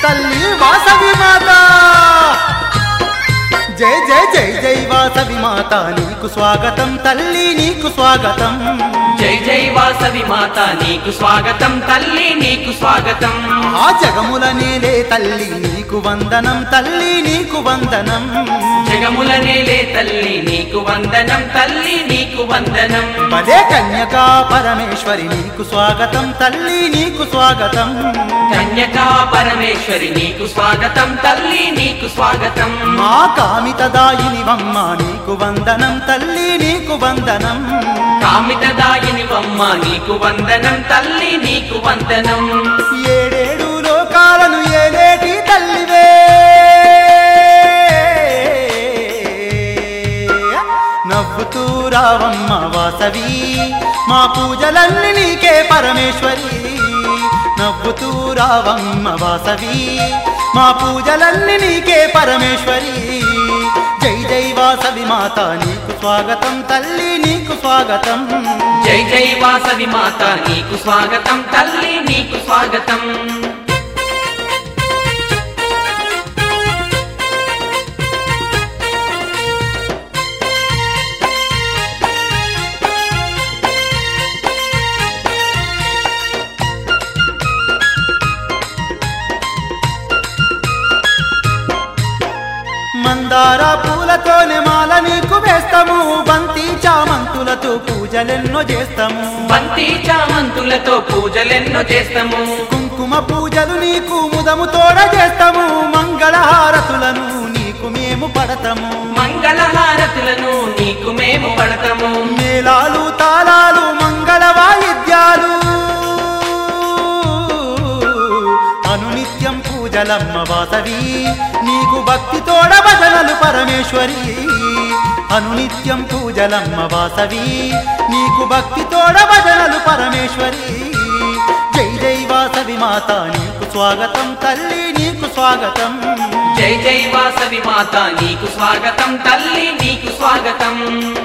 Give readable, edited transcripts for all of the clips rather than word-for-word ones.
తల్లి వాసవి మాత జై జై జై జై వాసవి మాత నీకు స్వాగతం తల్లి నీకు స్వాగతం జై జై వాసవి మాత నీకు స్వాగతం తల్లి నీకు స్వాగతం ఆ జగముల నేలే తల్లి నీకు వందనం తల్లి నీకు వందనం జగముల నేలే తల్లి నీకు వందనం తల్లి నీకు వందనం పదే కన్యకా పరమేశ్వరి నీకు స్వాగతం తల్లి నీకు స్వాగతం కన్యకా పరమేశ్వరి నీకు స్వాగతం తల్లి నీకు స్వాగతం మా కామితదాయినివమ్మ నీకు వందనం తల్లి నీకు వందనం కామితదాయినివమ్మ నీకు వందనం తల్లి నీకు వందనం ఏడేడు లోకాలను ఏలేటి తల్లివే నవ్వుతూ రావమ్మ వాసవి మా పూజలన్నీ నీకే పరమేశ్వరి నవ్వుతూ రావమ్మ వాసవి మా పూజలన్నీ నీకే పరమేశ్వరి జై జై వాసవి మాత నీకు స్వాగతం తల్లి నీకు స్వాగతం జై జై వాసవి మాత నీకు స్వాగతం తల్లి నీకు స్వాగతం మందార పూలతోనే మాల నీకు వేస్తాము బంతి చామంతులతో పూజలెన్నో చేస్తాము బంతి చామంతులతో పూజలెన్నో చేస్తాము కుంకుమ పూజలు నీకు ముదము తోడ చేస్తాము మంగళహారతులను నీకు మేము పడతాము మంగళహారతులను నీకు మేము పడతాము మేళాలు తాళాలు మంగళ వాయిద్యాలు అనునిత్యం పూజలమ్మ వాసవి నీకు భక్తి తోడ భజనలు పరమేశ్వరి అనునిత్యం పూజలమ్మ వాసవి నీకు భక్తి తోడ భజనలు పరమేశ్వరి జై జై వాసవి మాత నీకు స్వాగతం తల్లి నీకు స్వాగతం జై జై వాసవి మాత నీకు స్వాగతం తల్లి నీకు స్వాగతం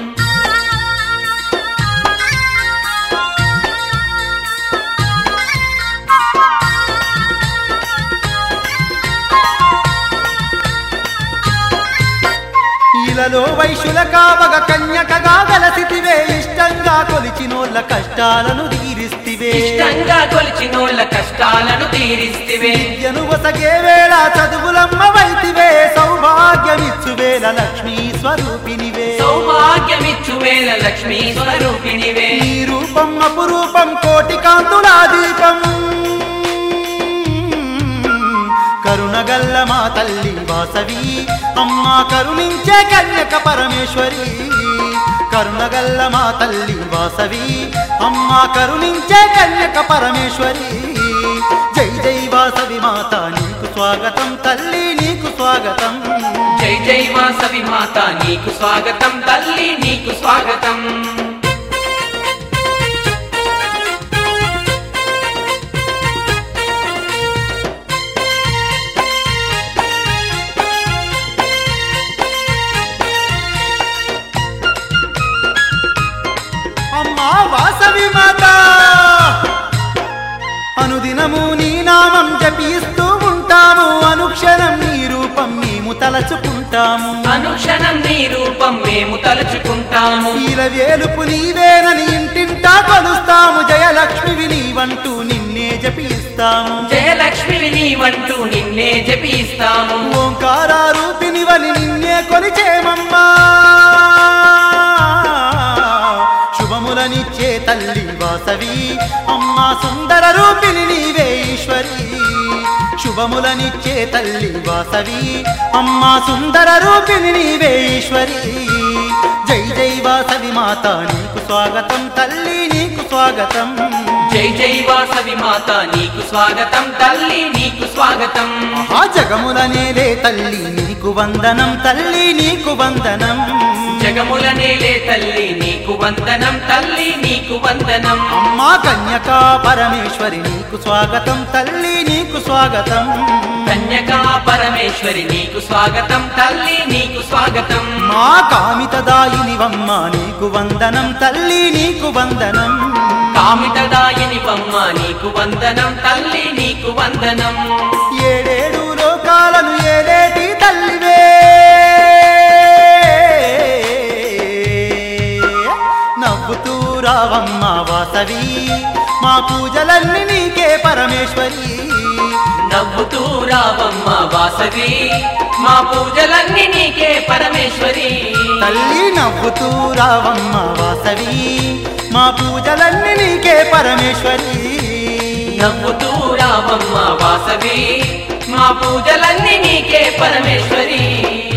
ఇలలో వైశ్యుల కావగ కన్యకగా గలసితివే ఇష్టంగా కొలిచినోళ్ళ కష్టాలను తీరిస్తివే ఇష్టంగా కొలిచినోళ్ళ కష్టాలను తీరిస్తివే విద్యను వసగే వేళ చదువులమ్మ వైతివే సౌభాగ్యమిచ్చు వేళ లక్ష్మీ స్వరూపినివే సౌభాగ్యమిచ్చు వేళ లక్ష్మీ స్వరూపినివే ఈ రూపం అపురూపం కోటి కాంతులా దీపం కరుణగల్ల మా తల్లి వాసవి అమ్మా కరుణించే కన్యక పరమేశ్వరి కరుణగల్ల మా తల్లి వాసవి అమ్మా కరుణించే కన్యక పరమేశ్వరి జై జై వాసవి మాత నీకు స్వాగతం తల్లి నీకు స్వాగతం జై జై వాసవి మాత నీకు స్వాగతం తల్లి నీకు స్వాగతం అమ్మా వాసవి మాత అనుదినము నీ నామం జపిస్తూ ఉంటాము అనుక్షణం నీ రూపం మేము తలచుకుంటాము అనుక్షణం నీ రూపం మేము తలుచుకుంటాము వేలుపు నీవేనని ఇంటింటా కొలుస్తాము జయలక్ష్మివి నీవంటూ నిన్నే జపిస్తాము జయలక్ష్మివి నీవంటూ నిన్నే జపిస్తాము ఓంకార రూపినివని నిన్నే కొలిచేమమ్మా శుభములనిచ్చే తల్లి వాసవి అమ్మా సుందర రూపిణి నీవే ఈశ్వరి శుభములనిచ్చే తల్లి వాసవి అమ్మా సుందర రూపిణి నీవే ఈశ్వరి జై జై వాసవి మాత నీకు స్వాగతం తల్లి నీకు స్వాగతం జై జై వాసవి మాత నీకు స్వాగతం తల్లి నీకు స్వాగతం ఆ జగముల నేలే తల్లి నీకు వందనం తల్లి నీకు వందనం జగముల నేలే తల్లి నీకు వందనం తల్లి నీకు వందనం అమ్మా కన్యకా పరమేశ్వరి నీకు స్వాగతం తల్లి నీకు స్వాగతం కన్యకా పరమేశ్వరి నీకు స్వాగతం తల్లి నీకు స్వాగతం మా కామితదాయినివమ్మ నీకు వందనం తల్లి నీకు వందనం కామితదాయినివమ్మ నీకు వందనం తల్లి నీకు వందనం ఏడేడు లోకాలను ఏలేటి తల్లివే నవ్వుతూ రావమ్మ వాసవి మా పూజలన్నీ నీకే పరమేశ్వరి నవ్వుతూ రావమ్మ వాసవి మా పూజలన్నీ నీకే పరమేశ్వరి తల్లి నవ్వుతూ రావమ్మ వాసవి మా పూజలన్నీ నీకే పరమేశ్వరి నవ్వుతూ రావమ్మ వాసవి మా పూజలన్నీ నీకే పరమేశ్వరి